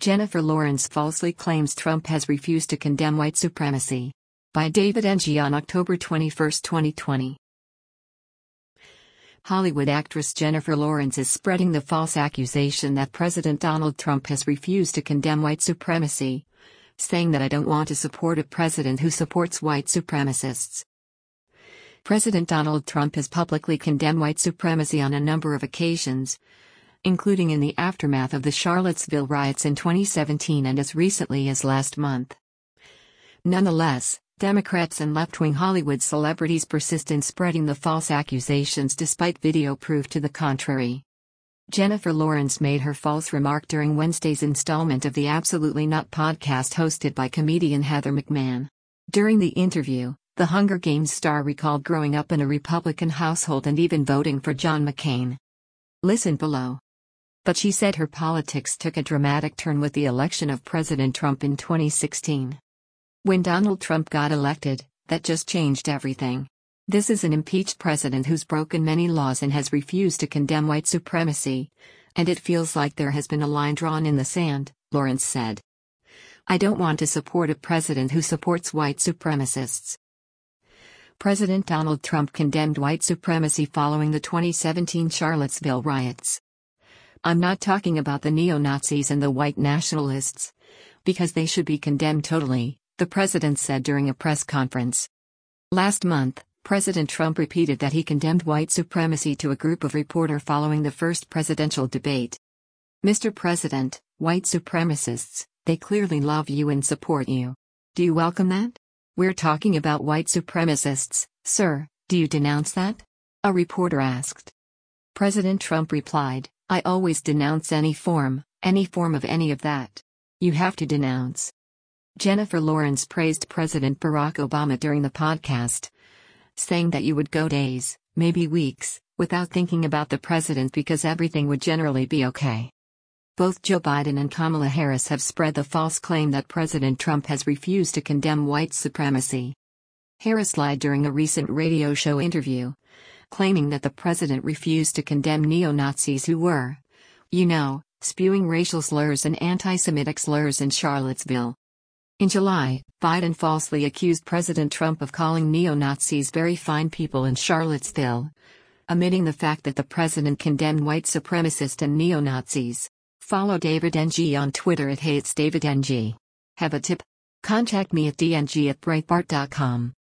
Jennifer Lawrence falsely claims Trump has refused to condemn white supremacy. By David Ng on October 21, 2020. Hollywood actress Jennifer Lawrence is spreading the false accusation that President Donald Trump has refused to condemn white supremacy, saying that "I don't want to support a president who supports white supremacists." President Donald Trump has publicly condemned white supremacy on a number of occasions, including in the aftermath of the Charlottesville riots in 2017 and as recently as last month. Nonetheless, Democrats and left-wing Hollywood celebrities persist in spreading the false accusations despite video proof to the contrary. Jennifer Lawrence made her false remark during Wednesday's installment of the Absolutely Not podcast hosted by comedian Heather McMahon. During the interview, the Hunger Games star recalled growing up in a Republican household and even voting for John McCain. Listen below. But she said her politics took a dramatic turn with the election of President Trump in 2016. When Donald Trump got elected, that just changed everything. This is an impeached president who's broken many laws and has refused to condemn white supremacy, and it feels like there has been a line drawn in the sand, Lawrence said. "I don't want to support a president who supports white supremacists." President Donald Trump condemned white supremacy following the 2017 Charlottesville riots. "I'm not talking about the neo-Nazis and the white nationalists, because they should be condemned totally," the president said during a press conference. Last month, President Trump repeated that he condemned white supremacy to a group of reporters following the first presidential debate. "Mr. President, white supremacists, they clearly love you and support you. Do you welcome that?" "We're talking about white supremacists, sir, do you denounce that?" a reporter asked. President Trump replied, "I always denounce any form of any of that. You have to denounce." Jennifer Lawrence praised President Barack Obama during the podcast, saying that "you would go days, maybe weeks, without thinking about the president because everything would generally be okay." Both Joe Biden and Kamala Harris have spread the false claim that President Trump has refused to condemn white supremacy. Harris lied during a recent radio show interview, claiming that the president refused to condemn neo-Nazis who were, spewing racial slurs and anti-Semitic slurs in Charlottesville. In July, Biden falsely accused President Trump of calling neo-Nazis very fine people in Charlottesville, omitting the fact that the president condemned white supremacists and neo-Nazis. Follow David Ng on Twitter @HatesDavidNG. Have a tip? Contact me at dng@breitbart.com.